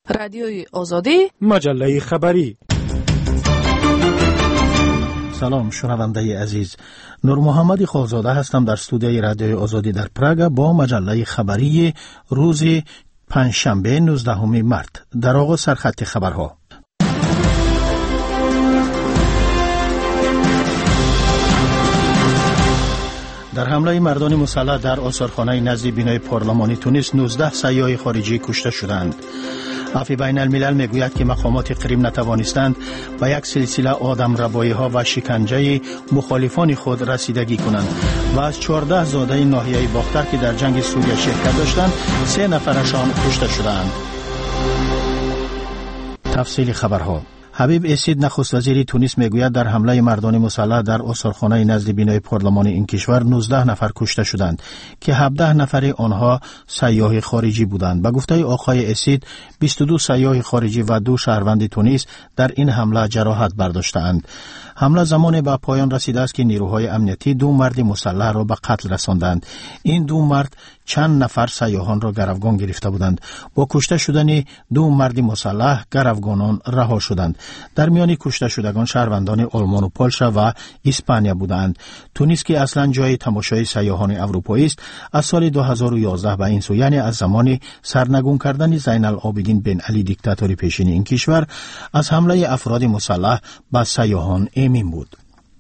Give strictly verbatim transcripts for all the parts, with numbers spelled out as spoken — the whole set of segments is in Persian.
رادیوی آزادی، مجله خبری. سلام شنونده عزیز، نور محمد خالزاده هستم در استودیوی رادیوی آزادی در پراگ با مجله خبری روز پنجشنبه نوزدهم مارس. در آغاز سرخط خبرها. در حمله مردان مسلح در آثارخانه نزد بینای پارلمانی تونس نوزده سیاح خارجی کشته شدند. عفو بین الملل میگوید که مقامات قریم نتوانستند به یک سلسله آدم ربایی ها و شکنجه مخالفان خود رسیدگی کنند و از چهارده زاده ناحیه باختر که در جنگ سوریه شرکت داشتند سه نفرشان کشته شدند. تفصیل خبرها. حبیب اسید نخست وزیر تونس میگوید در حمله مردان مسلح در آثارخانه نزد بینای پارلمانی این کشور نوزده نفر کشته شدند که هفده نفر آنها سیاح خارجی بودند. به گفته آقای اسید بیست و دو سیاح خارجی و دو شهروند تونس در این حمله جراحت برداشتند. حمله زمان به پایان رسیده است که نیروهای امنیتی دو مرد مسلح را به قتل رساندند. این دو مرد چند نفر سیاحان را گروگان گرفته بودند. با کشته شدن دو مرد مسلح گروگانان رها شدند. در میان کشته شدگان شهروندان آلمان و پولشا و اسپانیا بودند. تونس که اصلا جای تماشای سیاحان اروپایی است، از سال دو هزار و یازده به این سو، یعنی از زمان سرنگون کردن زین العابدین بن علی دیکتاتوری پیشین این کشور، از حمله افراد مسلح به سیاحان ایمن بود.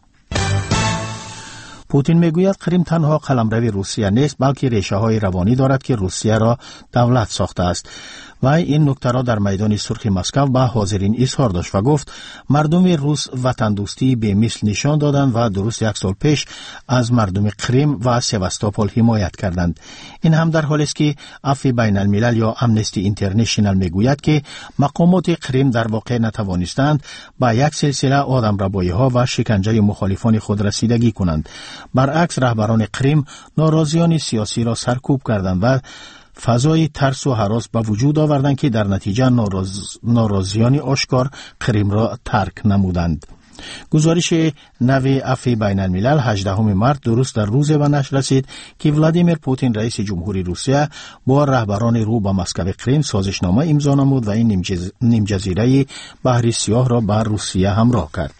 پوتین میگوید کریم تنها قلمرو روسیه نیست بلکه ریشه های روانی دارد که روسیه را دولت ساخته است. و این نکته را در میدان سرخ مسکو به حاضرین اظهار داشت و گفت مردم روس وطن دوستی به مثل نشان دادند و درست یک سال پیش از مردم کریم و سواستوپول حمایت کردند. این هم در حالی است که عفو بین الملل یا امنستی اینترنشنال میگوید که مقامات کریم در واقع نتوانستند به یک سلسله آدمربایی ها و شکنجه مخالفان خود رسیدگی کنند. برعکس رهبران کریم ناراضیان سیاسی را سرکوب کردند و فضای ترس و هراس به وجود آوردند که در نتیجه ناراض... ناراضیان آشکار کریم را ترک نمودند. گزارش نوی عفو بین الملل هجدهم مارس درست در روز به نشر رسید که ولادیمیر پوتین رئیس جمهوری روسیه با رهبران رو به مسکو کریم سازشنامه امضا نمود و این نیمجز... نیم جزیره بحر سیاه را به روسیه همراه کرد.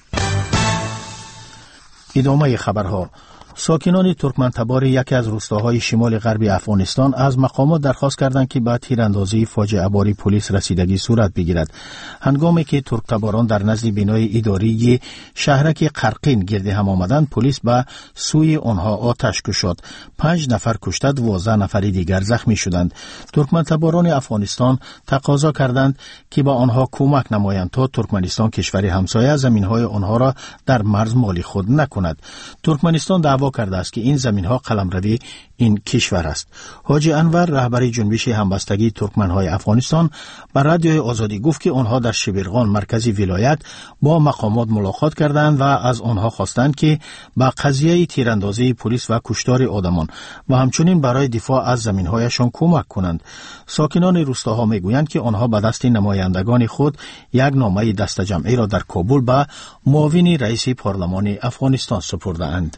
ادامه خبرها. ساکنان ترکمنتبار یکی از روستاهای شمال غربی افغانستان از مقامات درخواست کردند که به تیراندازی فاجعه باری پلیس رسیدگی صورت بگیرد. هنگامی که ترکتباران در نزد بینای اداری شهرک قرقین گرد هم آمدند، پلیس به سوی آنها آتش گشاد. پنج نفر کشته، دوازده نفر دیگر زخمی شدند. ترکمنتباران افغانستان تقاضا کردند که به آنها کمک نمایند تا ترکمنستان کشور همسایه زمینهای آنها را در مرز مالی خود نکند. ترکمنستان دعوا کرده است که این زمین‌ها قلمروی این کشور است. حاجی انور رهبر جنبش همبستگی ترکمن‌های افغانستان بر رادیوی آزادی گفت که آنها در شبرغان مرکزی ولایت با مقامات ملاقات کردند و از آنها خواستند که به قضیه تیراندازی پلیس و کشتار آدمان و همچنین برای دفاع از زمین‌هایشان کمک کنند. ساکنان روستاها میگویند که آنها به دست نمایندگان خود یک نامه دسته‌جمعی را در کابل به معاون رئیس پارلمان افغانستان سپرده‌اند.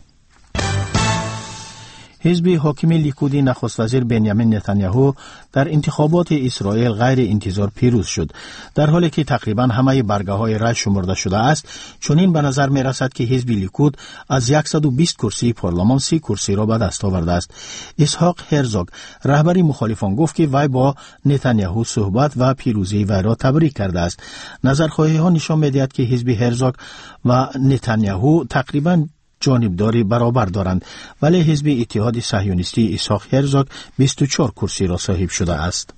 حزب حاکم لیکودی نخست وزیر بنیامین نتانیاهو در انتخابات اسرائیل غیر انتظار پیروز شد. در حالی که تقریبا همه برگه های رای شمرده شده است، چنین به نظر می رسد که حزب لیکود از صد و بیست کرسی پارلمان سی کرسی را به دست آورده است. اسحاق هرزوگ رهبر مخالفان گفت که وی با نتانیاهو صحبت و پیروزی وی را تبریک کرده است. نظرخواهی ها نشان می دهد که حزب هرزوگ و نتانیاهو تقریبا جانبداری برابر دارند، ولی حزب اتحاد صهیونیستی اسحاق هرزوگ بیست و چهار کرسی را صاحب شده است.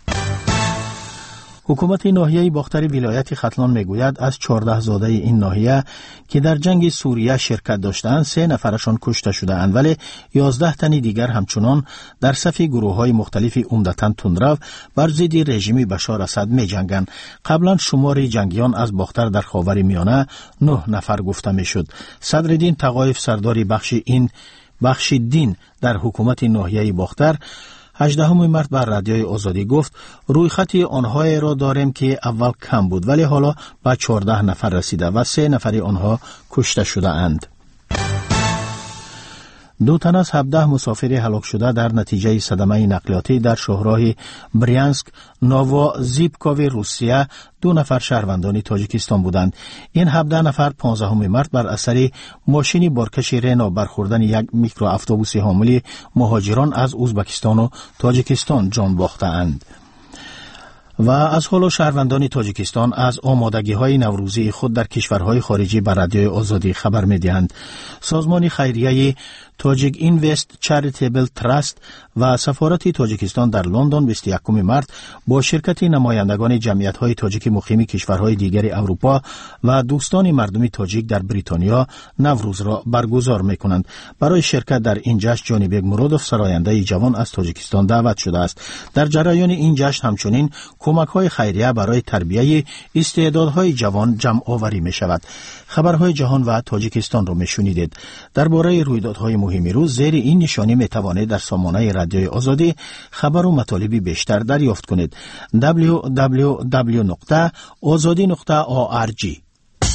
حکومت ناحیه باختر ولایت ختلان میگوید از چهارده زاده این ناحیه که در جنگ سوریه شرکت داشتند سه نفرشان کشته شده‌اند، ولی یازده تن دیگر همچنان در صف گروه‌های مختلف عمدتاً تندرو بر ضد رژیم بشار اسد می‌جنگند. قبلا شمار جنگیان از باختر در خاورمیانه نه نفر گفته میشد. صدرالدین تقایف سرداری بخش این بخش دین در حکومت ناحیه باختر هجدهم مارس بر رادیوی آزادی گفت روی خطی آنهایی را داریم که اول کم بود ولی حالا به چهارده نفر رسیده و سه نفری آنها کشته شده اند. دو تن از هفده مسافر هلاک شده در نتیجه صدمه نقلیاتی در شهرهای بریانسک، نووزیبکوی روسیه دو نفر شهروندان تاجیکستان بودند. این هفده نفر پانزدهم مارس بر اثر ماشینی بارکش رنو برخوردن یک میکرو اتوبوس حامل مهاجران از ازبکستان و تاجیکستان جان باختند. و از حال شهروندان تاجیکستان از آمادگی‌های نوروزی خود در کشورهای خارجی بر رادیوی آزادی خبر می‌دهند. سازمان خیریه تاجیک اینوست چریتیبل تراست و سفارت تاجیکستان در لندن بیست و یکم مارس با شرکت نمایندگان جمعیت‌های تاجیک مقیم کشورهای دیگر اروپا و دوستان مردم تاجیک در بریتانیا نوروز را برگزار می‌کنند. برای شرکت در این جشن جانی بیگ مرادوف سراینده جوان از تاجیکستان دعوت شده است. در جریان این جشن همچنین کمک‌های خیریه برای تربیت استعدادهای جوان جمع آوری می‌شود. خبرهای جهان و تاجیکستان را می‌شنیدید. درباره رویدادهای مهم روز زیر این نشانی می‌توانید در سامانه رادیوی آزادی خبر و مطالبی بیشتر دریافت کنید. دبلیو دبلیو دبلیو نقطه آزادی نقطه او آر جی.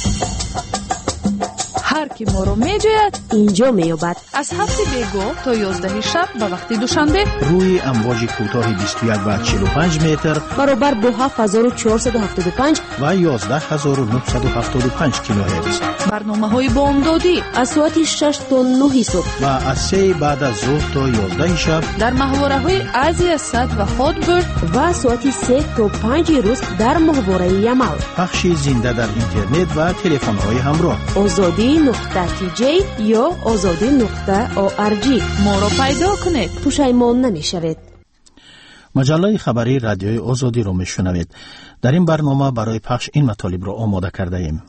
هر کی ما رو میجوید اینجا میابد. از هفت بیگو تا یازده شب به وقت دوشنبه روی امواج کوتاه بیست و یک و چهل و پنج متر برابر با هفت هزار و چهارصد و هفتاد و پنج و یازده هزار و نهصد و هفتاد و پنج کیلوهرتز. برنامه های بامدادی از ساعت شش تا نه صبح و از سه بعد از ظهر تا یازده شب در محوره های ازیا صد و هادبرد و ساعت سه تا پنج روز در محوره یمل. پخش زنده در اینترنت و تلفن های همراه. آزادی نقطه تی جی یا آزادی نقطه او آر جی. ما را پیدا کنید، پشیمان نمیشوید. مجله خبری رادیوی آزادی رو میشنوید. در این برنامه برای پخش این مطالب رو آماده کرده ایم.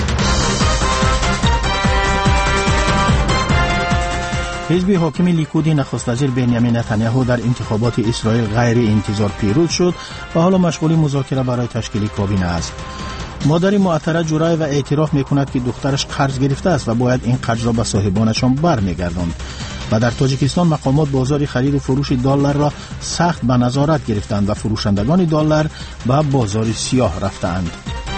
حزب حاکم لیکود نخست وزیر بنیامین نتانیاهو در انتخابات اسرائیل غیر انتظار پیروز شد و حالا مشغول مذاکره برای تشکیل کابینه است. مادر معطره جرأت و اعتراف میکند که دخترش قرض گرفته است و باید این قرض را به صاحبانشان برمیگرداند. و در تاجیکستان مقامات بازار خرید و فروش دلار را سخت به نظارت گرفتند و فروشندگان دلار به بازار سیاه رفتند.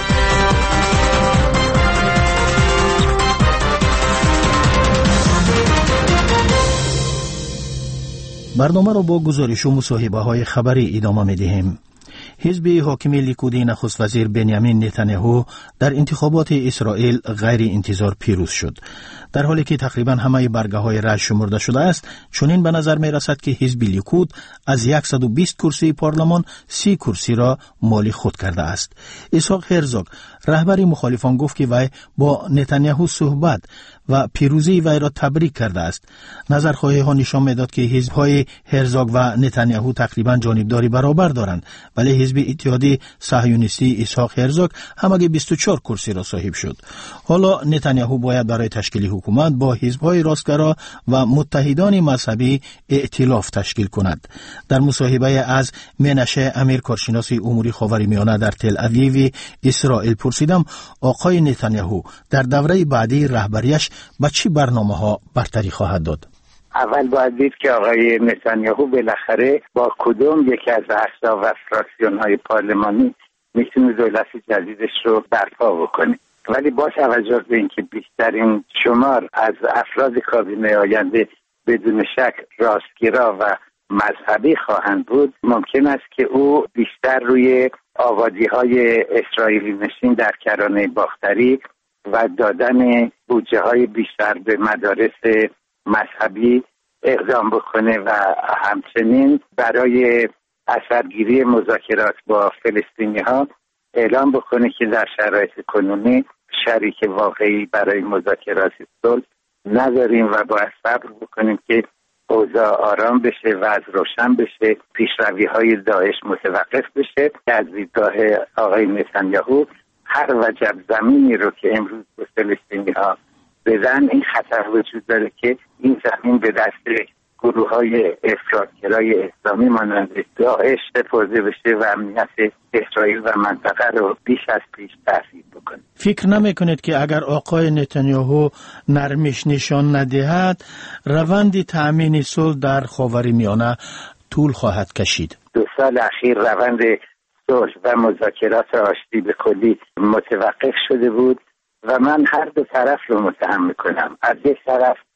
برنامه را با گزارش و مصاحبه های خبری ادامه می‌دهیم. حزب حاکم لیکود نخست وزیر بنیامین نتانیاهو در انتخابات اسرائیل غیر انتظار پیروز شد. در حالی که تقریبا همه برگه های رأی شمرده شده است، چنین به نظر می رسد که حزب لیکود از صد و بیست کرسی پارلمان سی کرسی را مالی خود کرده است. اسحاق هرزوگ رهبر مخالفان گفت که وی با نتانیاهو صحبت و پیروزی وی را تبریک کرده است. نظرخواهی ها نشان میداد که حزب های هرزوگ و نتانیاهو تقریبا جانبداری برابر دارند، ولی حزب اتحادی صهیونیستی اسحاق هرزوگ همگی بیست و چهار کرسی را صاحب شد. حالا نتانیاهو باید برای تشکیل حکومت با حزب های راستگرا و متحدان مذهبی ائتلاف تشکیل کند. در مصاحبه از منشه امیر کارشناس امور خاورمیانه در تل اویو اسرائیل پرسیدم آقای نتانیاهو در دوره بعدی رهبریش به چه برنامه‌ها برتری خواهد داد؟ اول باید دید که آقای نتانیاهو بالاخره با کدوم یکی از احزاب و فراکسیون‌های پارلمانی میتونه دولت جدیدش رو برپا بکنه. ولی با توجه به اینکه بیشترین شمار از افراد کابینه آینده بدون شک راستگرا و مذهبی خواهند بود، ممکن است که او بیشتر روی آبادی‌های اسرائیلی نشین در کرانه باختری و دادن بودجه های بیشتر به مدارس مذهبی اقدام بکنه و همچنین برای اثرگیری مذاکرات با فلسطینی ها اعلام بکنه که در شرایط کنونی شریک واقعی برای مذاکرات صلح نداریم و باید صبر بکنیم که اوضاع آرام بشه و از روشن بشه، پیشروی های داعش متوقف بشه. از دیدگاه آقای نتانیاهو هر وجب زمینی رو که امروز به فلسطینی ها بدن این خطر وجود داره که این زمین به دست گروه های افراطگرای اسلامی مانند داعش سپرده بشه و امنیت اسرائیل و منطقه رو بیش از پیش تهدید بکنه. فکر نمی کنید که اگر آقای نتانیاهو نرمش نشان ندهد روند تأمین صلح در خاورمیانه طول خواهد کشید؟ دو سال اخیر روند صلح و مذاکرات آشتی به کلی متوقف شده بود و من هر دو طرف رو متهم میکنم. از یک طرف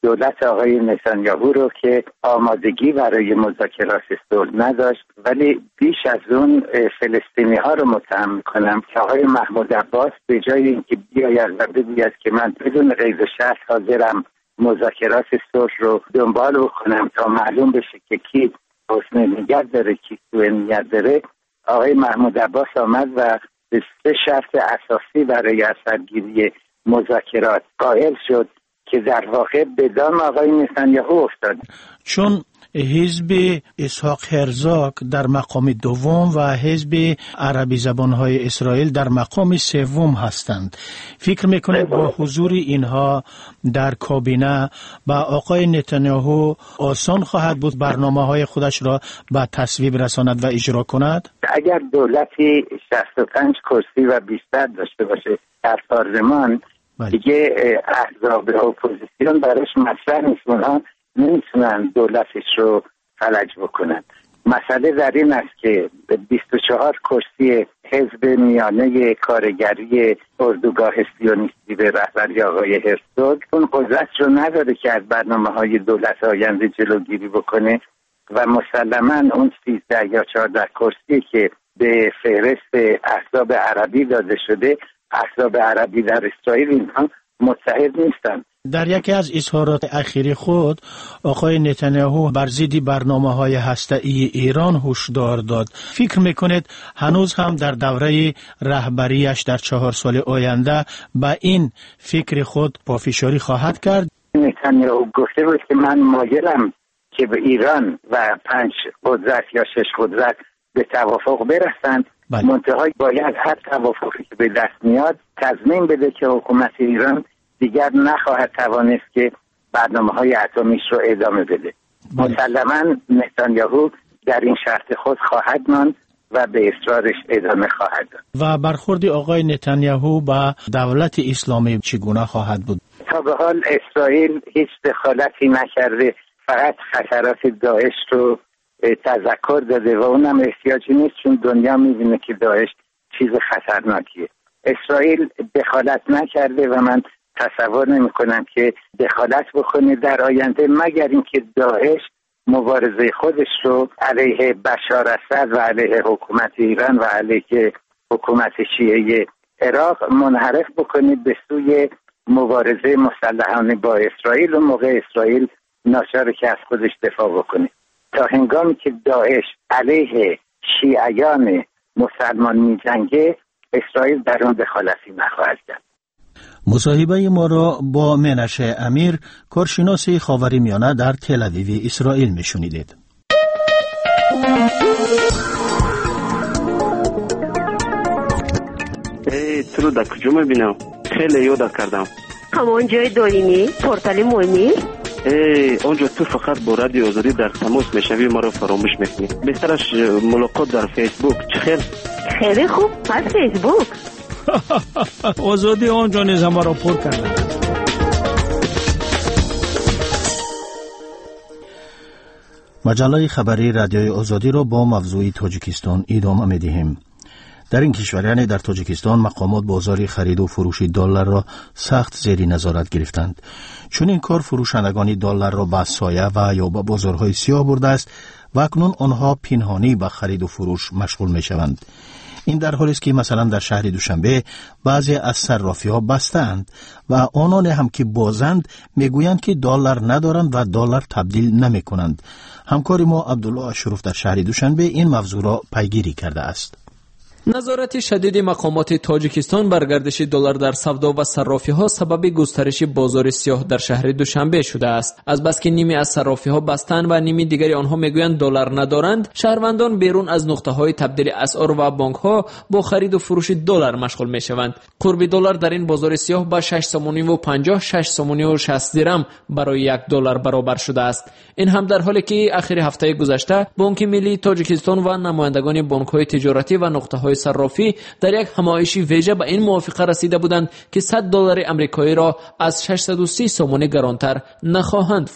دولت آقای نتانیاهو رو که آمادگی برای مذاکرات صلح نداشت، ولی بیش از اون فلسطینی ها رو متهم میکنم که آقای محمود عباس به جای اینکه بیاید و بگوید که من بدون قید و شرط حاضرم مذاکرات صلح رو دنبال بکنم تا معلوم بشه که کی حسن نیت داره کی سوء نیت داره، آقای محمود عباس آمد و به سه شرط اساسی برای اثرگیری مذاکرات قائل شد که در واقع به دام آقای نتانیاهو افتاد. چون حزب اسحاق هرزاگ در مقام دوم و حزب عربی زبانهای اسرائیل در مقام سوم هستند، فکر میکنید با حضور اینها در کابینه با آقای نتانیاهو آسان خواهد بود برنامه های خودش را به تصویب رساند و اجرا کند؟ اگر دولتی شصت و پنج کرسی و بیشتر داشته باشه در پارلمان، دیگه احزاب اپوزیسیون براش مطرح نیست، اونها نمیتونن دولتش رو فلج بکنن. مسئله در این است که بیست و چهار کرسی حزب میانه کارگری اردوگاه سیونیستی به رهبری آقای هرزوگ اون قدرت رو نداره که از برنامه های دولت آینده جلوگیری بکنه و مسلما اون سیزده یا چهارده کرسی که به فهرست احزاب عربی داده شده، احزاب عربی در اسرائیل اینها متحد نیستند. در یکی از اظهارات اخیر خود آقای نتانیاهو بر ضد برنامه‌های هسته‌ای ایران هشدار داد. فکر میکنید هنوز هم در دوره رهبریش در چهار سال آینده به این فکر خود پافشاری خواهد کرد؟ نتانیاهو گفته بود که من مایلم که به ایران و پنج قدرت یا شش قدرت به توافق برسند، منتها باید هر توافقی که به دست میاد تضمین بده که حکومت ایران دیگر نخواهد توانست که برنامه‌های اتمیش رو ادامه بده. مسلماً نتانیاهو در این شرط خود خواهد ماند و به اصرارش ادامه خواهد داد. و برخورد آقای نتانیاهو با دولت اسلامی چگونه خواهد بود؟ تا به حال اسرائیل هیچ دخالتی نکرده، فقط خطرات داعش رو تذکر داده و اونم احتیاجی نیست چون دنیا می‌بینه که داعش چیز خطرناکیه. اسرائیل دخالت نکرده و من تصور نمی کنم که دخالت بکنه در آینده، مگر اینکه داعش مبارزه خودش رو علیه بشار اسد و علیه حکومت ایران و علیه حکومت شیعه عراق منحرف بکنه به سوی مبارزه مسلحانه با اسرائیل و موقع اسرائیل ناچاره که از خودش دفاع بکنه. تا هنگامی که داعش علیه شیعیان مسلمان می جنگه، اسرائیل در اون دخالتی نخواهد کرد. مصاحبه ما را با منشه امیر، کارشناس خاورمیانه در تل اویو اسرائیل میشنیدید. ای تو در کجا میبینم؟ خیلی یاد کردم. همون جای دولینی، پورتال مهمی؟ ای اونجا تو فقط با رادیو آزادی در تماس میشوی، ما رو فراموش میکنی. بهترش ملاقات در فیسبوک. چه خیر؟ خیلی خوب، از فیسبوک. آزادی آنجا نیز ما را پر کرده. مجله خبری رادیوی آزادی را با موضوع تاجیکستان ادامه می‌دهیم. در این کشور یعنی در تاجیکستان مقامات بازار خرید و فروش دلار را سخت زیر نظارت گرفتند، چون این کار فروشندگان دلار را به سایه و یا به بازارهای سیاه برده است و اکنون آنها پنهانی به خرید و فروش مشغول می‌شوند. این در حالی است که مثلا در شهر دوشنبه بعضی از صرافی‌ها بستند و آنان هم که بازند میگویند که دلار ندارند و دلار تبدیل نمی‌کنند. همکار ما عبدالله اشرف در شهر دوشنبه این موضوع را پیگیری کرده است. نظارت شدید مقامات تاجیکستان بر گردش دلار در سودا و صرافی‌ها سبب گسترش بازار سیاه در شهر دوشنبه شده است. از بس که نیمی از صرافی‌ها بستند و نیمی دیگری آنها میگویند دلار ندارند، شهروندان بیرون از نقطه‌های تبدیل اسعار و بانک‌ها با خرید و فروش دلار مشغول می‌شوند. قرب دلار در این بازار سیاه با شش سومانی و پنجاه، شش سومانی و شصت درم برای یک دلار برابر شده است. این هم در حالی که آخر هفته گذشته بانک ملی تاجیکستان و نمایندگان بانک‌های تجارتی و نقطه‌های صرافی در یک همایشی ویژه به این موافقه رسیده بودند که صد دلار آمریکایی را از ششصد و سی سومانی گرانتر نخواهند فروخت.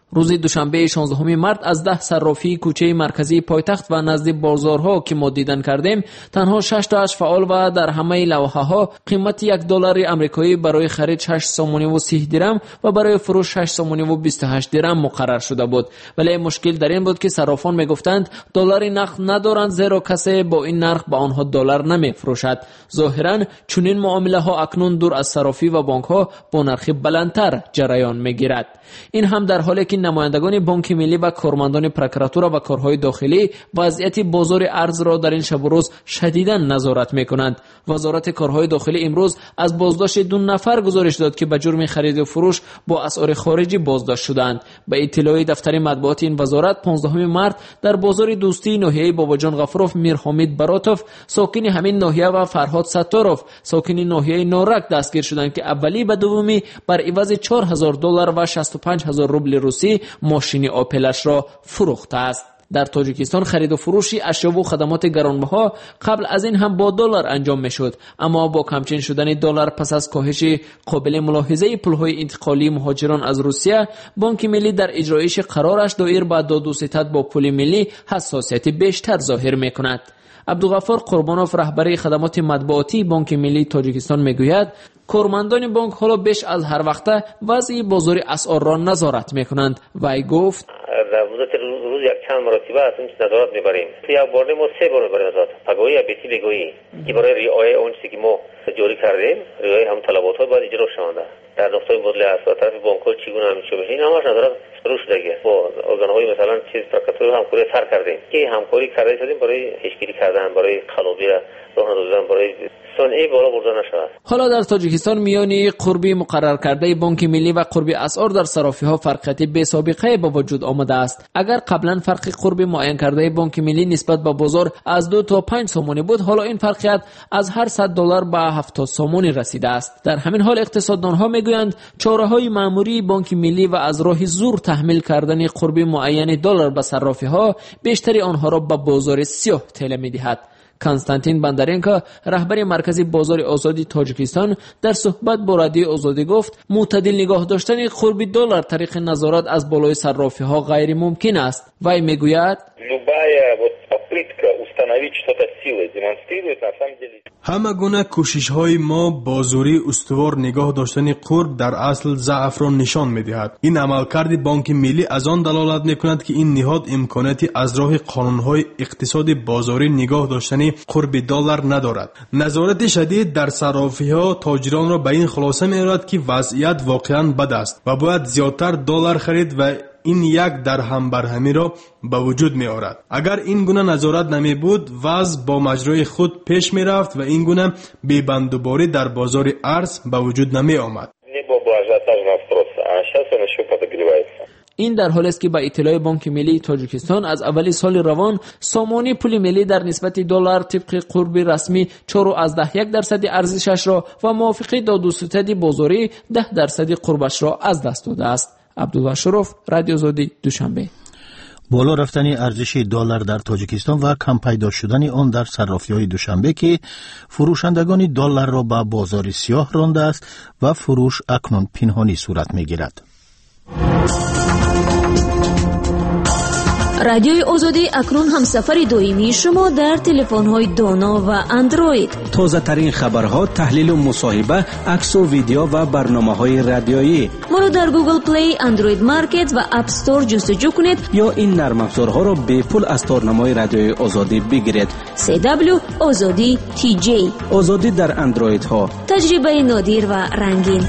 روز دوشنبه شانزدهم مارس از ده صرافی کوچه مرکزی پایتخت و نزد بازارها که ما دیدن کردیم تنها شش تاش فعال و در همه لوحه ها قیمت یک دلار آمریکایی برای خرید شش سومانی و سی درم و برای فروش شش سومانی و بیست و هشت درم مقرر شده بود. ولی مشکل در این بود که صرافان میگفتند دلار نقد ندارند زیرا کسی با این نرخ به آنها دلار نمیفروشد. ظاهرا چنین معامله ها اکنون دور از صرافی و بانک ها با نرخ بلندتر جریان میگیرد. این هم در حالی که نمایندگان بانک ملی و کارمندان پروکراتور و کارهای داخلی وضعیت بازار ارز را در این شب و روز شدیداً نظارت میکنند. وزارت کارهای داخلی امروز از بازداشت دو نفر گزارش داد که به جرم خرید و فروش با اسعار خارجی بازداشت شدند. به اطلاع دفتر مطبوعات این وزارت پانزدهم مارس در بازار دوستی ناحیه باباجان غفروف میرحمید براتوف ساکن همین ناحیه و فرهاد ستاروف ساکن ناحیه نارک دستگیر شدند که اولی به دومی بر عوض چهار هزار دلار و شصت و پنج هزار روبل روسی ماشین آپلش را فروخته است. در تاجیکستان خرید و فروش اشیا و خدمات گرانبها قبل از این هم با دلار انجام میشد، اما با کمچین شدن دلار پس از کاهش قابل ملاحظه پولهای انتقالی مهاجران از روسیه، بانک ملی در اجرایش قرارش دایر به داد و ستد با پول ملی حساسیت بیشتر ظاهر میکند. عبدالغفار قربانوف رهبر خدمات مطبوعاتی بانک ملی تاجیکستان میگوید کارمندان بانک حالا بیش از هر وقت وضع بازار اسعار را نظارت میکنند. وی گفت در مدت روز یک چند مرتبه از این نظارت میبریم. یک بار ما سه بار میبریم نظارت. پگاهی یا بیتی بگویی که برای رعایت اون چیزی که ما جاری کردیم، رعایت هم طلبات ها باید اجرا شونده. در نقطه مدل اساس طرف بانک ها چگونه همیشه بشه. این همش نظارت شروع شده. با ارگان های مثلا چیز پروکراتور همکاری سر کردیم. که همکاری کرده شدیم برای پیشگیری کردن، برای خلابیره راه اندازیدن، برای صنعی بالا بردن نشود. حالا در تاجیکستان میان قربی مقرر کرده بانک ملی و قربی اسعار در صرافی ها فرقیت بی سابقه به وجود آمده است. اگر قبلا فرق قربی معین کرده بانک ملی نسبت به بازار از دو تا پنج سومانی بود، حالا این فرقیت از هر صد دلار به هفتاد سومانی رسیده است. در همین حال اقتصاددان ها میگویند چاره های مأموری بانک ملی و از راه زور تحمیل کردن قربی معین دلار به صرافی ها بیشتری آنها را به بازار سیاه ঠেলে میدهد. کنستانتین بندرینکا رهبر مرکزی بازار آزادی تاجیکستان در صحبت با رادیو آزادی گفت معتدل نگاه داشتن قربی دلار طریق نظارت از بالای صرافی ها غیر ممکن است. وی میگوید همه گونه کوشش های ما با زوری استوار نگاه داشتن قرب در اصل ضعف را نشان میدهد. این عملکرد بانک ملی از آن دلالت میکند که این نهاد امکاناتی از راه قانون های اقتصاد بازاری نگاه داشتن قرب دلار ندارد. نظارت شدید در صرافی ها تاجران را به این خلاصه میارد که وضعیت واقعا بد است و باید زیادتر دلار خرید و این یک در هم بر همی را به وجود می آورد. اگر این گونه نظارت نمی بود، وضع با مجرای خود پیش می رفت و این گونه بی‌بندوباری در بازار ارز به وجود نمی آمد. این در حالی است که با اطلاع بانک ملی تاجیکستان از اول سال روان سامانی پول ملی در نسبت دلار طبق قرب رسمی چهار و ده یک درصد ارزشش را و موافق داد و ستد بازاری ده درصد قربش را از دست داده است. عبدالله شروف، رادیو آزادی، دوشنبه. بالا رفتن ارزش دلار در تاجیکستان و کم پیدا شدن آن در صرافی‌های دوشنبه که فروشندگان دلار را به بازار سیاه رانده است و فروش اکنون پنهانی صورت می‌گیرد. رادیوی آزادی اکنون هم سفر دائمی شما در تلفن‌های دانا و اندروید. تازه ترین خبرها، تحلیل و مصاحبه، عکس و ویدیو و برنامه‌های رادیویی. ما را در گوگل پلی، اندروید مارکت و اپ استور جستجو کنید یا این نرم افزارها را به پول از تارنمای رادیوی آزادی بگیرید. سی دبلیو آزادی تی جی. آزادی در اندروید ها. تجربه نادر و رنگین.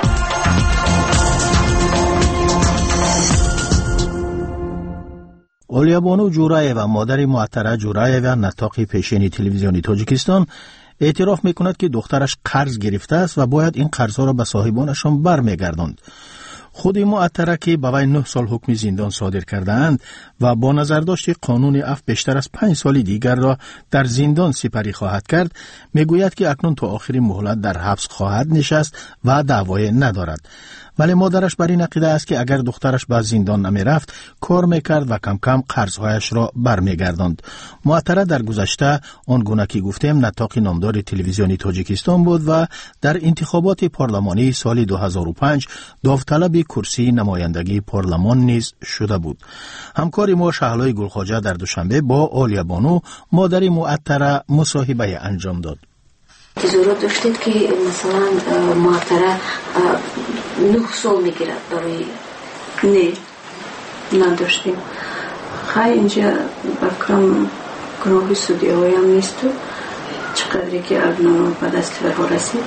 اولیابانو جورایو، مادر معطره جورایو، نطاق پیشین تلویزیونی تاجیکستان، اعتراف میکند که دخترش قرض گرفته است و باید این قرضها را به صاحبانشان برمیگرداند. خود معطره که به وی نه سال حکم زندان صادر کرده‌اند و با نظرداشت قانون عفو بیشتر از پنج سال دیگر را در زندان سپری خواهد کرد، میگوید که اکنون تا آخرین مهلت در حبس خواهد نشست و دعوای ندارد. ولی مادرش بر این عقیده است که اگر دخترش به زندان نمی رفت کار میکرد و کم کم قرضهایش را برمیگرداند. معطره در گذشته آنگونه که گفتیم نطاق نامدار تلویزیونی تاجیکستان بود و در انتخابات پارلمانی سال دو هزار و پنج داوطلب کرسی نمایندگی پارلمان نیز شده بود. همکار ما شهلای گلخواجه در دوشنبه با آلیا بانو مادر معطره مصاحبه انجام داد. تظاهرات داشتید که مثلا معطره نه سال میگیرد برای نه نداشتیم. خیلی اینجا بکرم گناهی سودی های هم نیست و چقدری که ابنان به دست برها رسید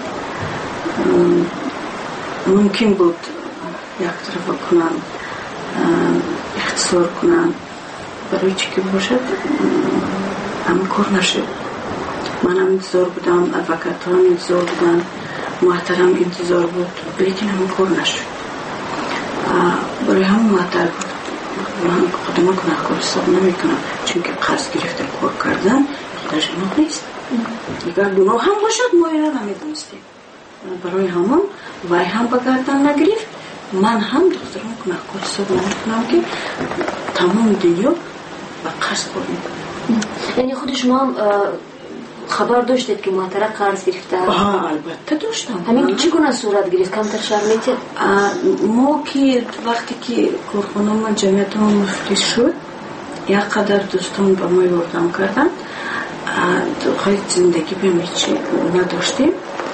ممکن بود یک طرف کنم اختصار کنم برای چی که باشد اما کار نشد. من هم انتظار بودم، ادوکات هم انتظار بودن، محترم انتظار بود، لیکن همون کار نشد. برای همون محتر بود من خودم کنه کار حساب نمی کنم چون که قرض گرفته کار کردن خودش گناه نیست. اگر گناه هم باشد ما ایران هم میدونستیم. برای همون وای هم بگردن نگرفت، من هم دخترم کنه کار حساب نمی کنم که تمام دنیا با قرض کنیم. یعنی خود شما هم خبر داشتید که محتره قرض گرفته؟ آه البته داشتم. همین چگونه صورت گرفت؟ کمتر شرمیتید؟ ما که وقتی که کارخانه ما جمعیت ما مفلس شد یک قدر دوستان با ما یاردم کردن. خیلی زندگی بمیچی نداشتیم،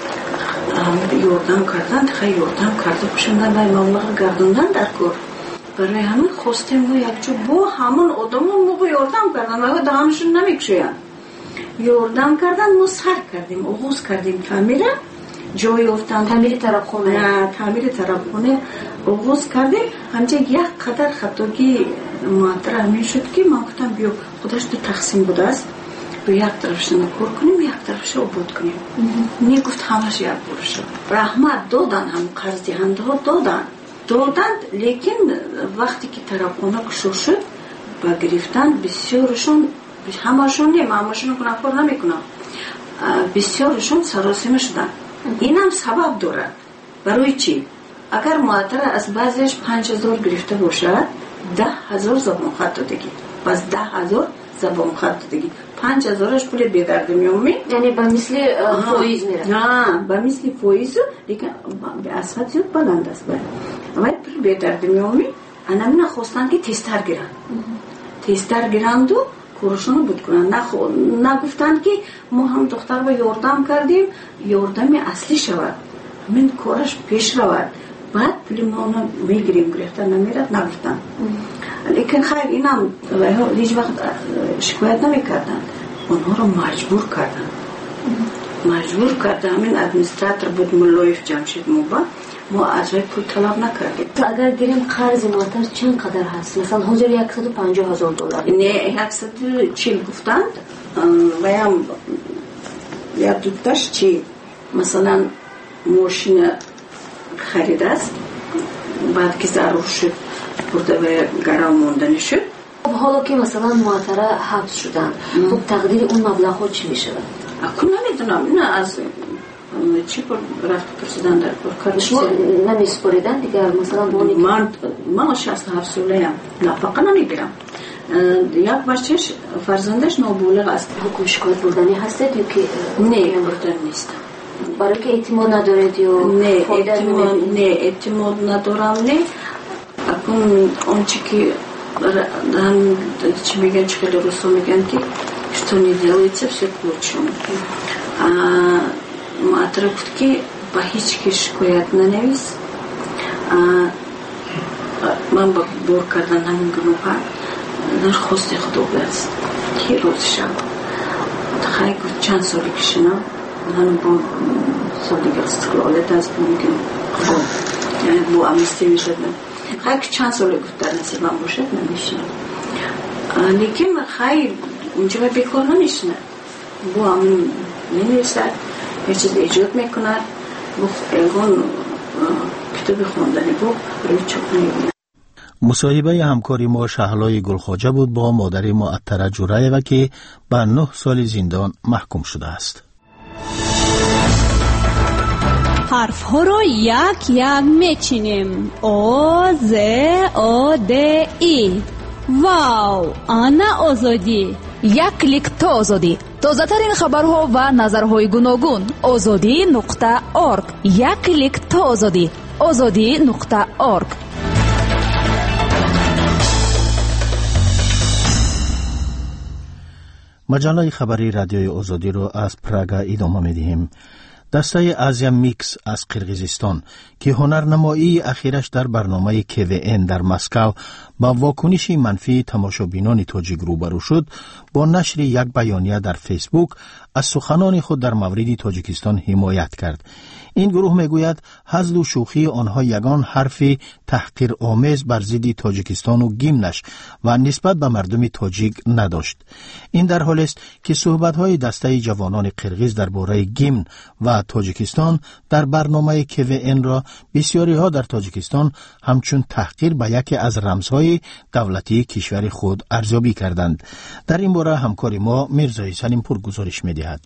یاردم کردن، خیلی یاردم کرده باشندن و مبلغ گردوندن در کار. برای همین خواستیم ما یک جو با همون آدم ما با یاردم کردن و دا همشون نمیکشویم یاردم کردن. ما سر کردیم، آغوز کردیم تعمیره جای یافتن تعمیر طرفخانه نه تعمیر طرفخانه آغوز کردیم. همچه یک قدر خطاگی معطره همین شد که ما گفتم بیا خودش تو تقسیم بوده است، رو یک طرفش نکار کنیم یک طرفش آباد کنیم. نی گفت همش یک بار شد. رحمت دادن، هم قرض دهنده ها دادن دادند، لیکن وقتی که طرفخانه کشور شد با گرفتن بسیارشون همشون نیم همشون گناهکار نمیکنم، بسیارشون سراسیمه شدن. این هم سبب دارد. برای چی؟ اگر معطره از بعضیش پنج هزار گرفته باشد ده هزار زبان خط دادگی، بس ده هزار زبان خط دادگی، پنج هزارش پول بیدرده میومی، یعنی به مثل فویز میره. نه به مثل فویز، لیکن به اصفت زیاد بلند است باید پول بیدرده میومی. انمی نخواستن که تیستر گیرن تیستر گیرند و کورشونو بود کنن. نگفتن که ما هم دختر با یاردم کردیم یاردم اصلی شود، من کارش پیش رود، بعد پول ما اونو میگیریم گرفتن نمیرد نگفتن. لیکن خیر این هم هیچ وقت شکایت نمیکردن، اونها رو مجبور کردن مجبور کردن. همین ادمنستراتور بود ملایف جمشید موبا، ما از وی پول طلب نکردیم. تو اگر گیریم قرض معطر چند قدر هست؟ مثلا حضور یکصد و پنجاه هزار دلار؟ نه یکصد و چهل گفتند و هم یا دوتاش چی مثلا ماشین خرید است، بعد که ضرور شد برده به گرام موندنی شد. خب حالا که مثلا معطره حبس شدن، خب تقدیر اون مبلغ ها چی میشه؟ اکنون نمیدونم، نه از چی پر رفت پرسیدن در کار شما نمیسپریدن دیگر مثلا بونی؟ من من شصت و هفت ساله ام، نفقه نمیگیرم. یک بچهش فرزندش نابالغ است. حکم شکایت بردنی هستید یا که نه بردن نیستم؟ برای که اعتماد ندارید یا نه اعتماد نه اعتماد ندارم. نه اکن آنچه که هم چی میگن چه خیلی روسا میگن که что не делается все к лучшему. معطره بود که با هیچ که شکایت ننویس. من با بور کردن همین گناه درخواست خدا برست که روز شب خیلی گفت چند سالی کشنم من با سال دیگه استقلالت از ممکن خدا یعنی با امنستی میشدم خیلی چند سالی گفت در نصیبم باشد نمیشنم، لیکن خیلی اونجا بیکار نمیشنه با امن نمیرسد یه چیز ایجاد میکند با اگون کتاب خوندنی با روی چوب نمیبینه. مصاحبه همکاری ما شهلای گلخواجه بود با مادر معطره جورایوه که به نه سال زندان محکوم شده است. حرف ها را یک یک میچینیم. او ز او د ای. واو، آنا آزادی. یک کلیک تا آزادی. تازه ترین خبرها و نظرهای گوناگون. آزادی نقطه اورگ. یک کلیک تا آزادی. آزادی نقطه اورگ. مجله خبری رادیوی آزادی رو از پراگا ادامه می‌دهیم. دسته آزیا میکس از قرقیزستان که هنرنمایی اخیرش در برنامه کی وی ان در مسکو با واکنش منفی تماشابینان تاجیک روبرو شد، با نشر یک بیانیه در فیسبوک از سخنان خود در مورد تاجیکستان حمایت کرد. این گروه میگوید هزل و شوخی آنها یگان حرف تحقیر آمیز بر ضد تاجیکستان و گیمنش و نسبت به مردم تاجیک نداشت. این در حالی است که صحبت‌های دسته جوانان قرقیز درباره گیمن و تاجیکستان در برنامه کی وی ان را بسیاری‌ها در تاجیکستان همچون تحقیر به یکی از رمزهای دولتی کشور خود ارزیابی کردند. در این باره همکار ما میرزا سلیم پور گزارش می‌دهد.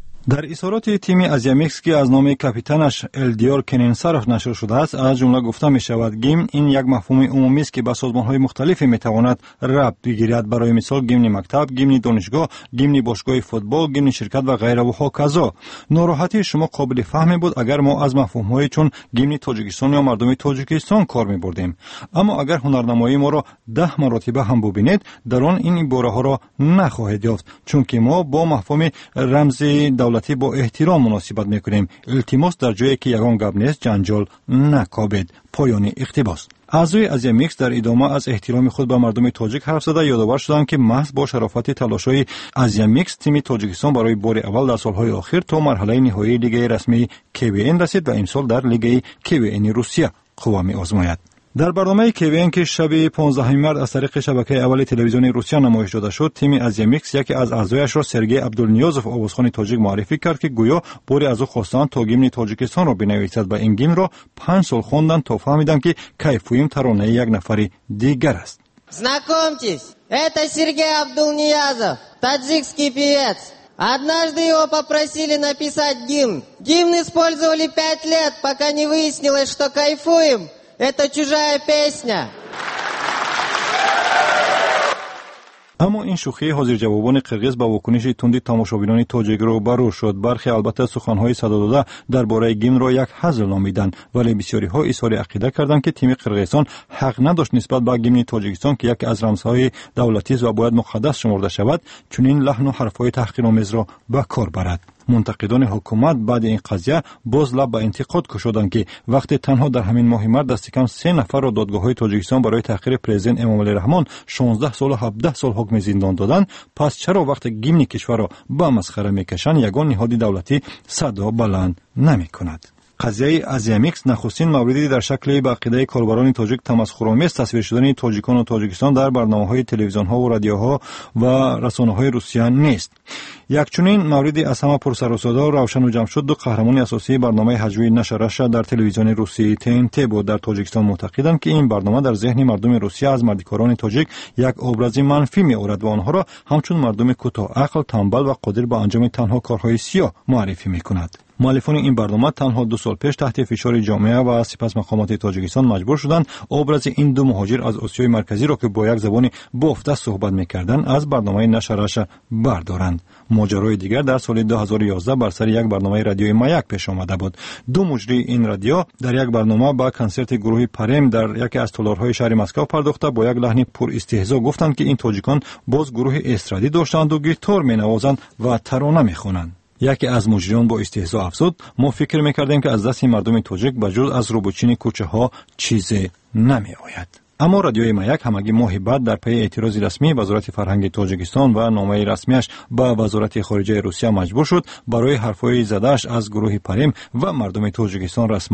در اظهارات تیم آزیا میکس که از نام کاپیتانش الدیار کنینسارف نشر شده است، از جمله گفته می شود گیمن این یک مفهوم عمومی است که به سازمان‌های مختلفی می تواند ربط بگیرد. برای مثال گیمن مکتب، گیمن دانشگاه، گیمن باشگاه فوتبال، گیمن شرکت و غیره و هاکذا. ناراحتی شما قابل فهم بود اگر ما از مفهوم‌های چون گیمن تاجیکستان یا مردم تاجیکستان کار می بردیم. اما اگر هنرنمایی ما را ده مرتبه هم ببینید، در آن این عباره‌ها را نخواهید یافت، چون که ما با مفهوم رمز دولت با احترام مناسبت میکنیم. التماس در جایی که یگان گپ نیست جنجال نکابید. پایان اقتباس. اعضای آزیا میکس در ادامه از احترام خود به مردم تاجیک حرف زده یادآور شدند که محض با شرافت تلاش‌های آزیا میکس تیم تاجیکستان برای بار اول در سالهای اخیر تا مرحله نهایی لیگ رسمی کی وی ان رسید و امسال در لیگ کی وی ان روسیه قوا می‌آزماید. در برنامه کی وی ان که شب پانزدهم مارس از طریق شبکه اول تلویزیون روسیه نمایش داده شد، تیم آزیا میکس یکی از اعضایش را سرگئی عبدالنیازوف آوازخوان تاجیک معرفی کرد که گویا باری از او خواستند تا گیمن تاجیکستان را بنویسد و این گیمن را پنج سال خواندند تا فهمیدند که کیفویم ترانه یک نفر دیگر است. Знакомьтесь, это Сергей Абдулниязов, таджикский певец. Однажды его попросили написать гимн. Гимн использовали пять лет, пока не выяснилось, что кайфуем. Это чужая песня. اما این شوخی حاضر جوابان قرقیز با واکنش تند تماشابینان تاجیک رو برو شد. برخی البته سخنهای صدا داده درباره گیمن را یک هزل نامیدند، ولی بسیاری ها اظهار عقیده کردند که تیم قرقیزستان حق نداشت نسبت به گیمن تاجیکستان که یکی از رمزهای دولتی است و باید مقدس شمرده شود چنین لحن و حرفهای تحقیرآمیز را به کار برد. منتقدان حکومت بعد این قضیه باز لب به انتقاد کشیدند که وقتی تنها در همین ماه مارس دست کم سه نفر را دادگاه‌های تاجیکستان برای تحقیر پرزیدنت امامعلی رحمان شانزده سال و هفده سال حکم زندان دادند، پس چرا وقتی گیمن کشور را به مسخره میکشند یگان نهاد دولتی صدا بلند نمیکند؟ قضیه آزیا میکس نخستین موردی در شکل به عقیده کاربران تاجیک تمسخرآمیز تصویر شدن تاجیکان و تاجیکستان در برنامه‌های تلویزیون‌ها و رادیوها و رسانه‌های روسیه نیست. یک چنین موردی از همه پرسر و صدا روشن و جمع شد دو قهرمان اساسی برنامه هجوی نشرش در تلویزیون روسی تی ان تی بود. در تاجیکستان معتقدند که این برنامه در ذهن مردم روسیه از مردکاران تاجیک یک ابراز منفی می‌آورد و آنها را همچون مردم کوتاه عقل، تنبل و قادر به انجام تنها کارهای سیاه معرفی می‌کند. مؤلفان این برنامه تنها دو سال پیش تحت فشار جامعه و سپس مقامات تاجیکستان مجبور شدند ابراز این دو مهاجر از آسیای مرکزی را که با یک زبان بافته صحبت می‌کردند از برنامه نشرش بردارند. ماجرای دیگر در سال دو هزار و یازده بر سر یک برنامه رادیویی مایک پیش آمده بود. دو مجری این رادیو در یک برنامه با کنسرت گروه پریم در یکی از تالارهای شهر مسکو پرداخته با یک لحن پر استهزا گفتند که این تاجیکان باز گروه استرادی داشتند و گیتار می‌نوازند و ترانه می‌خوانند. یکی از مجریان با استهزا افزود: ما فکر می‌کردیم که از دست مردم تاجیک بجز از روبوچین کوچه‌ها چیزی نمی‌آید. اما رادیوی مایک همگی ماه بعد در پی اعتراض رسمی وزارت فرهنگ تاجیکستان و نامه رسمیش به وزارت خارجه روسیه مجبور شد برای حرفهای زده‌اش از گروه پریم و مردم تاجیکستان رسما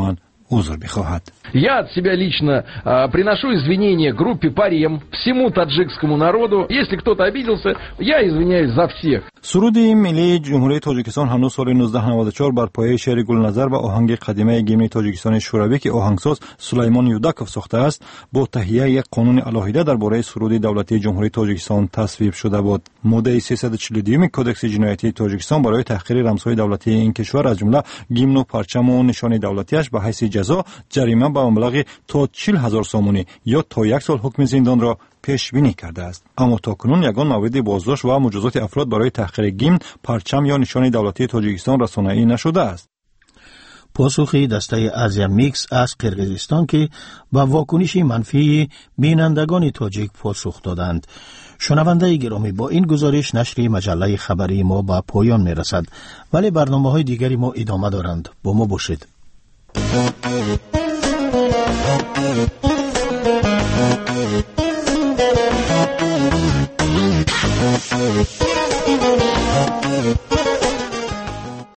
عذر بخواهد. Я от себя лично э, приношу извинения группе Парем, всему таджикскому народу. Если кто-то обиделся, я извиняюсь за всех. سرود ملی جمهوری تاجیکستان هنوز سال نوزده نود و چهار بر پایه شعر گلنظر و آهنگ قدیمی گیمن تاجیکستان شوروی که آهنگساز سلیمان یوداکوف ساخته است با تهیه یک قانون علاهیده درباره سرود دولتی جمهوری تاجیکستان تصویب شده بود. ماده سیصد و چهل و دو کدکس جنایتی تاجیکستان برای تحقیر رمزهای دولتی این کشور از جمله گیمن و پرچم و نشان دولتیش به حیث جزا جریمه به مبلغ تا چهل هزار سامانی یا تا یک سال حکم زندان را پیش بینی کرده است. اما تاکنون یگان مورد بازداشت و مجازات افراد برای تحقیر گیمن، پرچم یا نشان دولتی تاجیکستان رسانه‌ای نشده است. پاسخی دسته آزیا میکس از قرقیزستان که با واکنش منفی بینندگان تاجیک پاسخ دادند. شنونده گرامی، با این گزارش نشر مجله خبری ما به پایان می رسد، ولی برنامه های دیگری ما ادامه دارند. با ما باشید. Thank you.